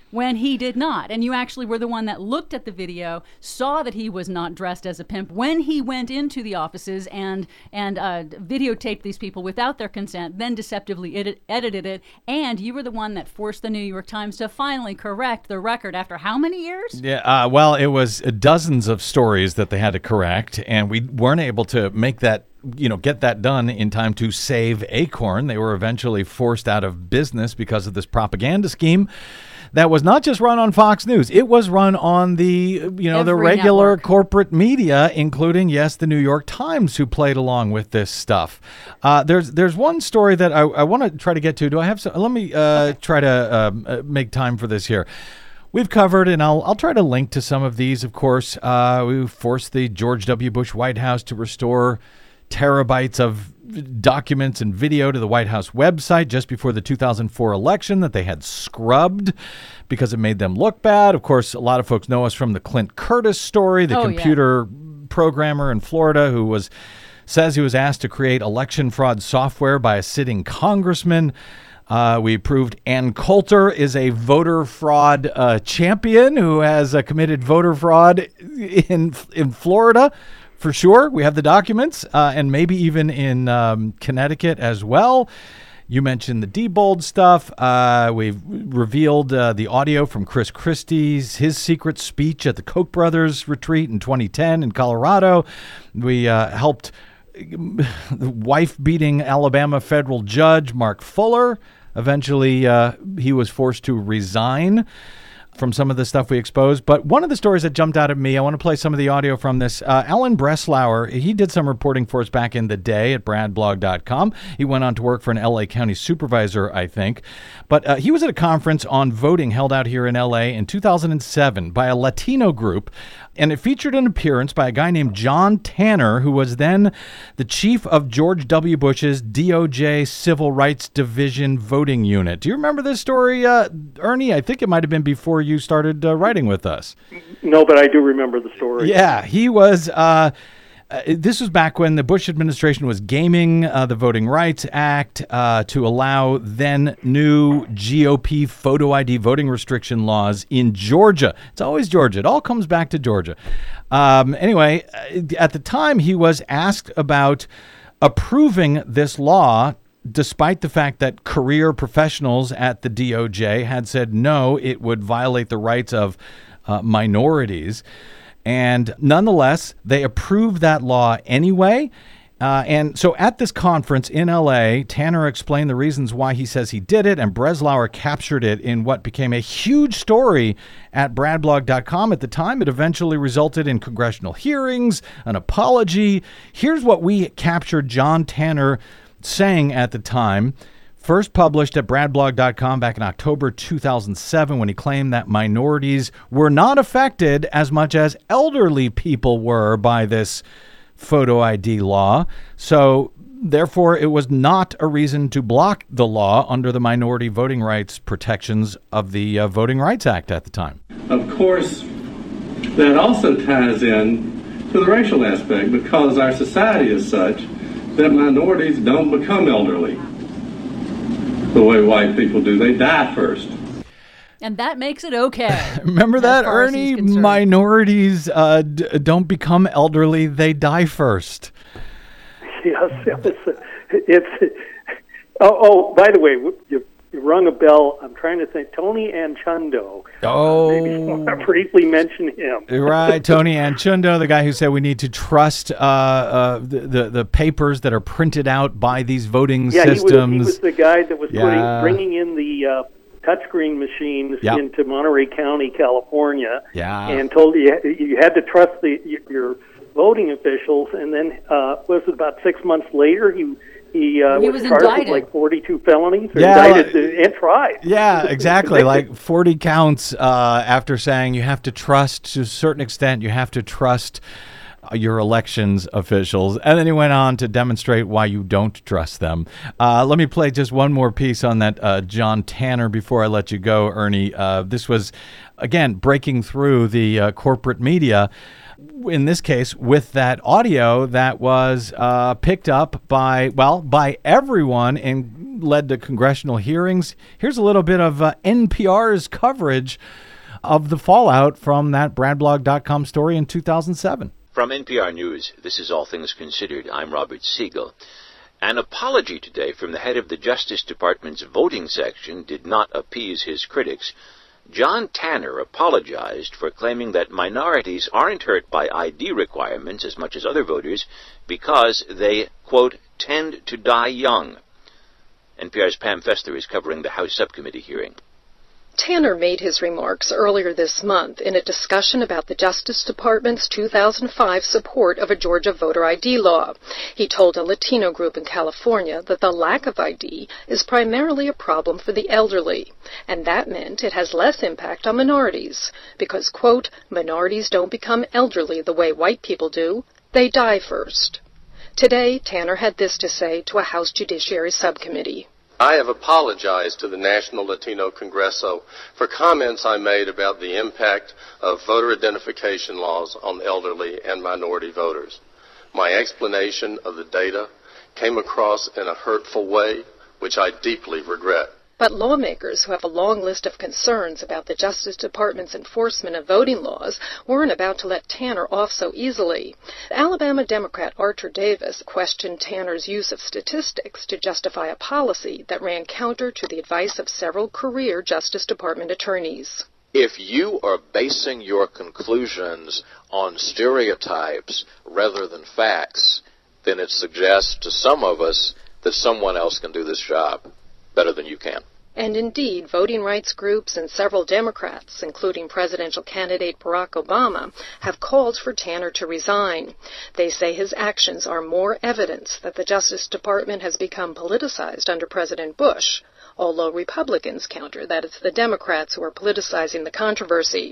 when he did not. And you actually were the one that looked at the video, saw that he was not dressed as a pimp when he went into the offices and videotaped these people without their consent, then deceptively edited it. And you were the one that forced the New York Times to finally correct the record after how many years? Yeah, well, it was dozens of stories that they had to correct, and we weren't able to make that, get that done in time to save Acorn. They were eventually forced out of business because of this propaganda scheme that was not just run on Fox News. It was run on the, the regular network. Corporate media, including, yes, the New York Times, who played along with this stuff. There's one story that I want to try to get to. Do I have some? Let me try to make time for this here. We've covered, and I'll try to link to some of these, of course. We forced the George W. Bush White House to restore terabytes of documents and video to the White House website just before the 2004 election that they had scrubbed because it made them look bad. Of course, a lot of folks know us from the Clint Curtis story, the computer programmer in Florida who says he was asked to create election fraud software by a sitting congressman. We proved Ann Coulter is a voter fraud champion who has committed voter fraud in Florida. For sure. We have the documents, and maybe even in Connecticut as well. You mentioned the Diebold stuff. We've revealed the audio from Chris Christie's, his secret speech at the Koch brothers retreat in 2010 in Colorado. We helped wife-beating Alabama federal judge Mark Fuller. Eventually, he was forced to resign from some of the stuff we exposed. But one of the stories that jumped out at me, I want to play some of the audio from this. Alan Breslauer, he did some reporting for us back in the day at bradblog.com. He went on to work for an LA County supervisor, I think. But he was at a conference on voting held out here in LA in 2007 by a Latino group. And it featured an appearance by a guy named John Tanner, who was then the chief of George W. Bush's DOJ Civil Rights Division voting unit. Do you remember this story, Ernie? I think it might have been before you started writing with us. No, but I do remember the story. Yeah, he was... this was back when the Bush administration was gaming the Voting Rights Act to allow then new GOP photo ID voting restriction laws in Georgia. It's always Georgia. It all comes back to Georgia. Anyway, at the time, he was asked about approving this law, despite the fact that career professionals at the DOJ had said no, it would violate the rights of minorities. And nonetheless, they approved that law anyway. And so at this conference in L.A., Tanner explained the reasons why he says he did it, and Breslauer captured it in what became a huge story at bradblog.com. At the time, it eventually resulted in congressional hearings, an apology. Here's what we captured John Tanner saying at the time. First published at bradblog.com back in October 2007 when he claimed that minorities were not affected as much as elderly people were by this photo ID law. So therefore, it was not a reason to block the law under the minority voting rights protections of the Voting Rights Act at the time. Of course, that also ties in to the racial aspect because our society is such that minorities don't become elderly the way white people do. They die first. And that makes it okay. Remember that, Ernie? Minorities don't become elderly. They die first. Yes. It's by the way, you rung a bell. I'm trying to think. Tony Anchundo. Maybe briefly mention him. Right, Tony Anchundo, the guy who said we need to trust the papers that are printed out by these voting systems. He was the guy that was bringing in the touchscreen machines into Monterey County, California, and told you had to trust your voting officials. And then was it about 6 months later he was charged indicted with like 42 felonies, indicted and tried. Yeah, exactly. Like 40 counts after saying you have to trust, to a certain extent, you have to trust your elections officials. And then he went on to demonstrate why you don't trust them. Let me play just one more piece on that John Tanner before I let you go, Ernie. This was, again, breaking through the corporate media. In this case, with that audio that was picked up by everyone and led to congressional hearings. Here's a little bit of NPR's coverage of the fallout from that BradBlog.com story in 2007. From NPR News, this is All Things Considered. I'm Robert Siegel. An apology today from the head of the Justice Department's voting section did not appease his critics. John Tanner apologized for claiming that minorities aren't hurt by ID requirements as much as other voters because they, quote, tend to die young. NPR's Pam Fester is covering the House subcommittee hearing. Tanner made his remarks earlier this month in a discussion about the Justice Department's 2005 support of a Georgia voter ID law. He told a Latino group in California that the lack of ID is primarily a problem for the elderly, and that meant it has less impact on minorities, because, quote, minorities don't become elderly the way white people do, they die first. Today, Tanner had this to say to a House Judiciary subcommittee. I have apologized to the National Latino Congreso for comments I made about the impact of voter identification laws on elderly and minority voters. My explanation of the data came across in a hurtful way, which I deeply regret. But lawmakers who have a long list of concerns about the Justice Department's enforcement of voting laws weren't about to let Tanner off so easily. Alabama Democrat Archer Davis questioned Tanner's use of statistics to justify a policy that ran counter to the advice of several career Justice Department attorneys. If you are basing your conclusions on stereotypes rather than facts, then it suggests to some of us that someone else can do this job better than you can. And indeed, voting rights groups and several Democrats, including presidential candidate Barack Obama, have called for Tanner to resign. They say his actions are more evidence that the Justice Department has become politicized under President Bush, although Republicans counter that it's the Democrats who are politicizing the controversy.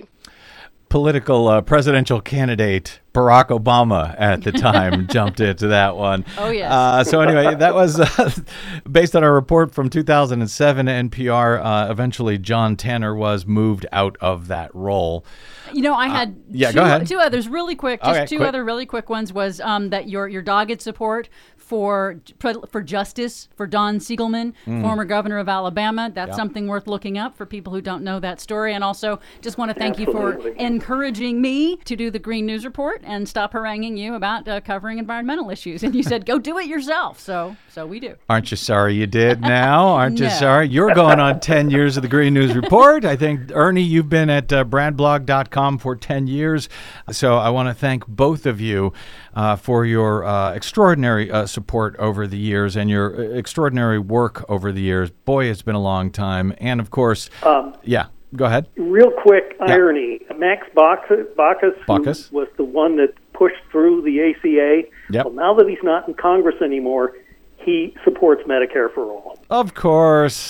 Political presidential candidate Barack Obama at the time jumped into that one. Oh, yes. So anyway, that was based on a report from 2007 NPR. Eventually, John Tanner was moved out of that role. You know, I had go ahead. two others really quick. Just two other really quick ones was that your dogged support for justice for Don Siegelman, former governor of Alabama. That's something worth looking up for people who don't know that story. And also just want to thank you for encouraging me to do the Green News Report and stop haranguing you about covering environmental issues. And you said, go do it yourself. So we do. Aren't you sorry you did now? Aren't you sorry? You're going on 10 years of the Green News Report. I think, Ernie, you've been at BradBlog.com for 10 years. So I want to thank both of you for your extraordinary support over the years and your extraordinary work over the years. Boy, it's been a long time. And, of course, go ahead. Real quick irony. Max Baucus, who was the one that pushed through the ACA. Yep. Well, now that he's not in Congress anymore, he supports Medicare for all. Of course.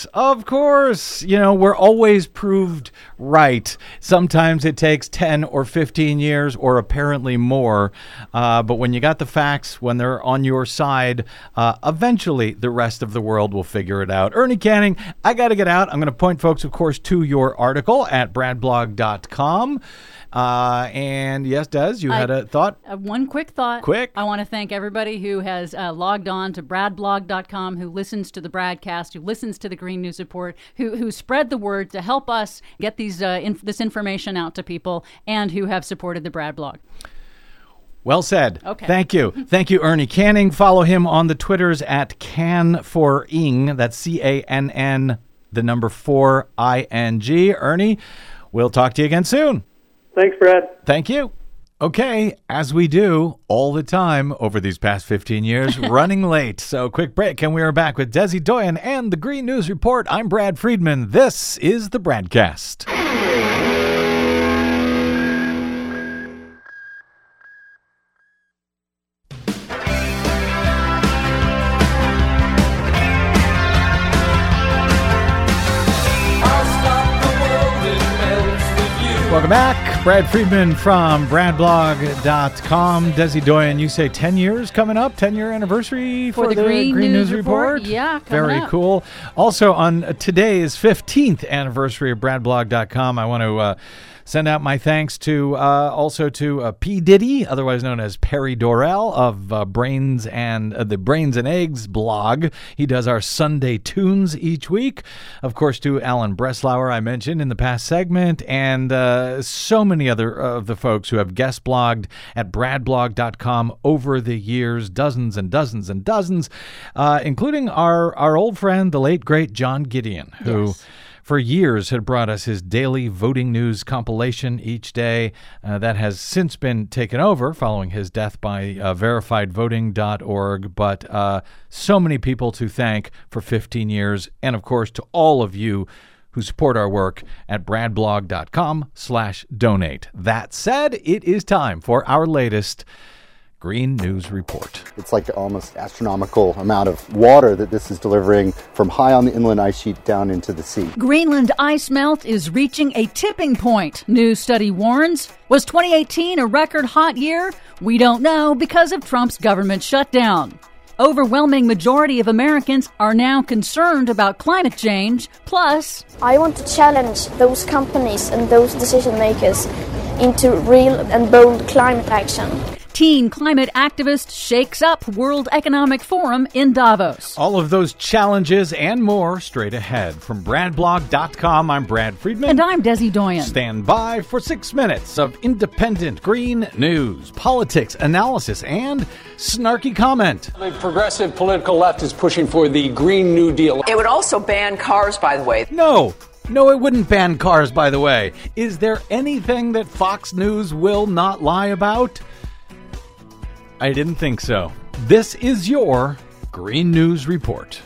You know, we're always proved right. Sometimes it takes 10 or 15 years or apparently more. But when you got the facts, when they're on your side, eventually the rest of the world will figure it out. Ernie Canning, I got to get out. I'm going to point folks, of course, to your article at bradblog.com. And yes, Des, you had a thought? One quick thought. Quick. I want to thank everybody who has logged on to bradblog.com, who listens to the Bradcast, who listens to the Green News Report, who spread the word to help us get these this information out to people, and who have supported the Brad blog. Well said. Okay. Thank you. Thank you, Ernie Canning. Follow him on the Twitters at Can4ing. That's CANN, the number 4ING. Ernie, we'll talk to you again soon. Thanks, Brad. Thank you. Okay, as we do all the time over these past 15 years, running late. So quick break, and we are back with Desi Doyen and the Green News Report. I'm Brad Friedman. This is the Bradcast. Welcome Welcome back. Brad Friedman from bradblog.com. Desi Doyen, you say 10 years coming up, 10-year anniversary for the Green News Report. Yeah, very up. Cool. Also, on today's 15th anniversary of bradblog.com, I want to send out my thanks to also to P. Diddy, otherwise known as Perry Dorrell of Brains and the Brains and Eggs blog. He does our Sunday tunes each week. Of course, to Alan Breslauer, I mentioned in the past segment, and so many other of the folks who have guest blogged at bradblog.com over the years, dozens and dozens and dozens, including our old friend, the late, great John Gideon, who for years had brought us his daily voting news compilation each day. That has since been taken over following his death by verifiedvoting.org. But so many people to thank for 15 years. And, of course, to all of you who support our work at bradblog.com/donate. That said, it is time for our latest Green News Report. It's like almost astronomical amount of water that this is delivering from high on the inland ice sheet down into the sea. Greenland ice melt is reaching a tipping point, new study warns. Was 2018 a record hot year? We don't know because of Trump's government shutdown. Overwhelming majority of Americans are now concerned about climate change. Plus, I want to challenge those companies and those decision makers into real and bold climate action. Teen climate activist shakes up World Economic Forum in Davos. All of those challenges and more straight ahead. From bradblog.com, I'm Brad Friedman. And I'm Desi Doyen. Stand by for 6 minutes of independent green news, politics, analysis, and snarky comment. The progressive political left is pushing for the Green New Deal. It would also ban cars, by the way. No, it wouldn't ban cars, by the way. Is there anything that Fox News will not lie about? I didn't think so. This is your Green News Report.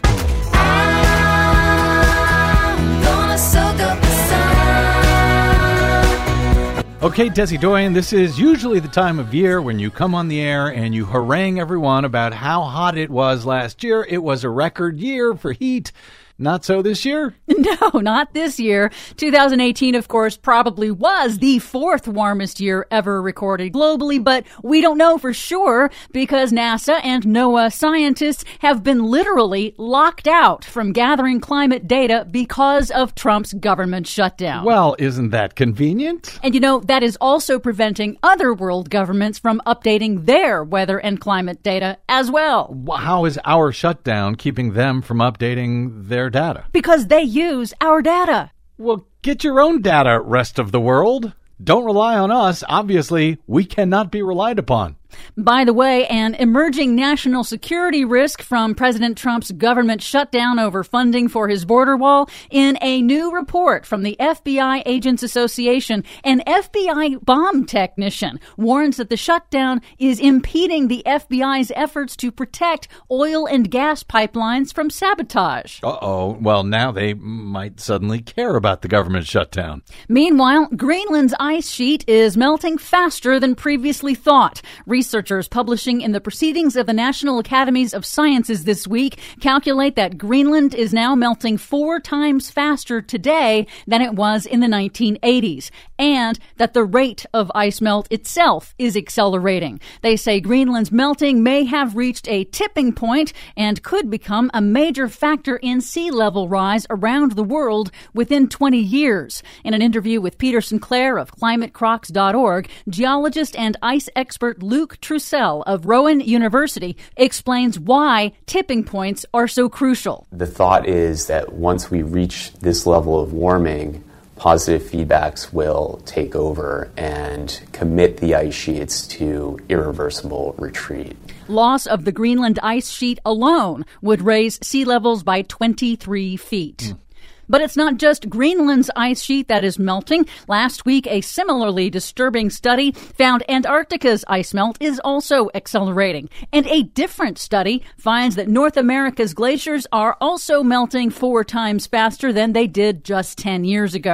Okay, Desi Doyen, this is usually the time of year when you come on the air and you harangue everyone about how hot it was last year. It was a record year for heat. Not so this year? No, not this year. 2018, of course, probably was the fourth warmest year ever recorded globally, but we don't know for sure because NASA and NOAA scientists have been literally locked out from gathering climate data because of Trump's government shutdown. Well, isn't that convenient? And that is also preventing other world governments from updating their weather and climate data as well. How is our shutdown keeping them from updating their data? Because they use our data. Well, get your own data, rest of the world. Don't rely on us. Obviously, we cannot be relied upon. By the way, an emerging national security risk from President Trump's government shutdown over funding for his border wall. In a new report from the FBI Agents Association, an FBI bomb technician warns that the shutdown is impeding the FBI's efforts to protect oil and gas pipelines from sabotage. Uh-oh. Well, now they might suddenly care about the government shutdown. Meanwhile, Greenland's ice sheet is melting faster than previously thought. Researchers publishing in the Proceedings of the National Academies of Sciences this week calculate that Greenland is now melting 4 times faster today than it was in the 1980s, and that the rate of ice melt itself is accelerating. They say Greenland's melting may have reached a tipping point and could become a major factor in sea level rise around the world within 20 years. In an interview with Peter Sinclair of ClimateCrocs.org, geologist and ice expert Luke Trussell of Rowan University explains why tipping points are so crucial. The thought is that once we reach this level of warming, positive feedbacks will take over and commit the ice sheets to irreversible retreat. Loss of the Greenland ice sheet alone would raise sea levels by 23 feet. But it's not just Greenland's ice sheet that is melting. Last week, a similarly disturbing study found Antarctica's ice melt is also accelerating. And a different study finds that North America's glaciers are also melting 4 times faster than they did just 10 years ago.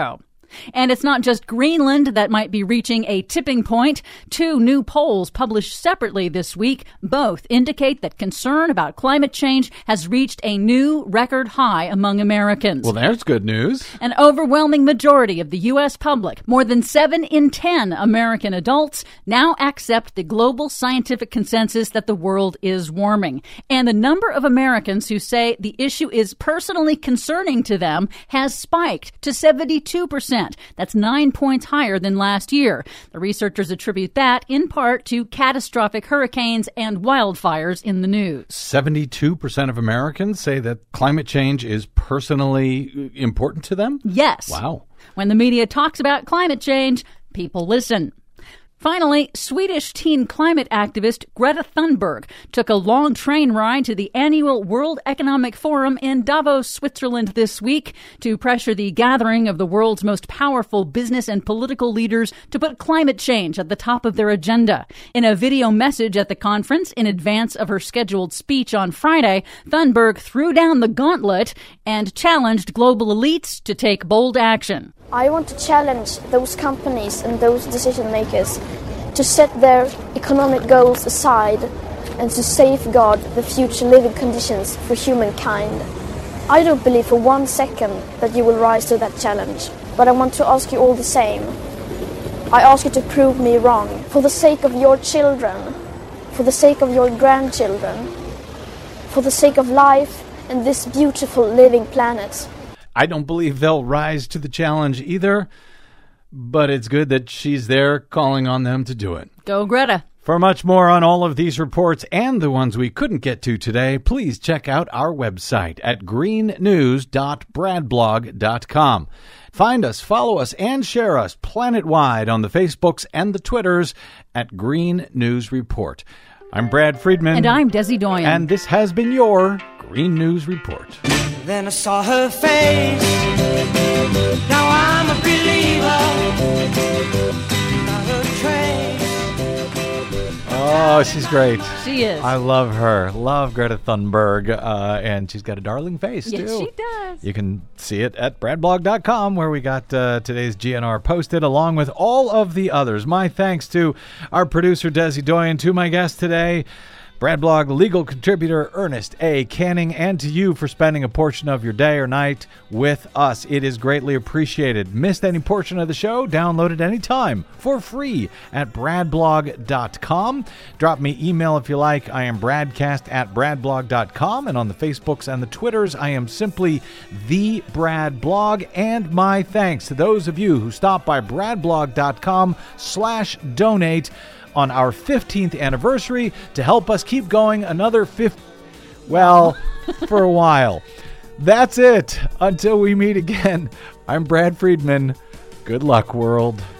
And it's not just Greenland that might be reaching a tipping point. 2 new polls published separately this week both indicate that concern about climate change has reached a new record high among Americans. Well, there's good news. An overwhelming majority of the U.S. public, more than 7 in 10 American adults, now accept the global scientific consensus that the world is warming. And the number of Americans who say the issue is personally concerning to them has spiked to 72%. That's 9 points higher than last year. The researchers attribute that in part to catastrophic hurricanes and wildfires in the news. 72% of Americans say that climate change is personally important to them? Yes. Wow. When the media talks about climate change, people listen. Finally, Swedish teen climate activist Greta Thunberg took a long train ride to the annual World Economic Forum in Davos, Switzerland this week to pressure the gathering of the world's most powerful business and political leaders to put climate change at the top of their agenda. In a video message at the conference in advance of her scheduled speech on Friday, Thunberg threw down the gauntlet and challenged global elites to take bold action. I want to challenge those companies and those decision makers to set their economic goals aside and to safeguard the future living conditions for humankind. I don't believe for 1 second that you will rise to that challenge, but I want to ask you all the same. I ask you to prove me wrong, for the sake of your children, for the sake of your grandchildren, for the sake of life and this beautiful living planet. I don't believe they'll rise to the challenge either, but it's good that she's there calling on them to do it. Go, Greta. For much more on all of these reports and the ones we couldn't get to today, please check out our website at greennews.bradblog.com. Find us, follow us, and share us planet-wide on the Facebooks and the Twitters at Green News Report. I'm Brad Friedman. And I'm Desi Doyen. And this has been your Green News Report. Then I saw her face. Now I'm a believer. Not a trace. Oh, she's great. She is. I love her. Love Greta Thunberg. And she's got a darling face, too. Yes, she does. You can see it at bradblog.com, where we got today's GNR posted, along with all of the others. My thanks to our producer, Desi Doyen, to my guest today, Bradblog legal contributor Ernest A. Canning, and to you for spending a portion of your day or night with us. It is greatly appreciated. Missed any portion of the show? Download it anytime for free at bradblog.com. Drop me email if you like. I am bradcast@bradblog.com, and on the Facebooks and the Twitters, I am simply the Brad Blog. And my thanks to those of you who stop by bradblog.com/donate on our 15th anniversary to help us keep going another for a while. That's it. Until we meet again, I'm Brad Friedman. Good luck, world.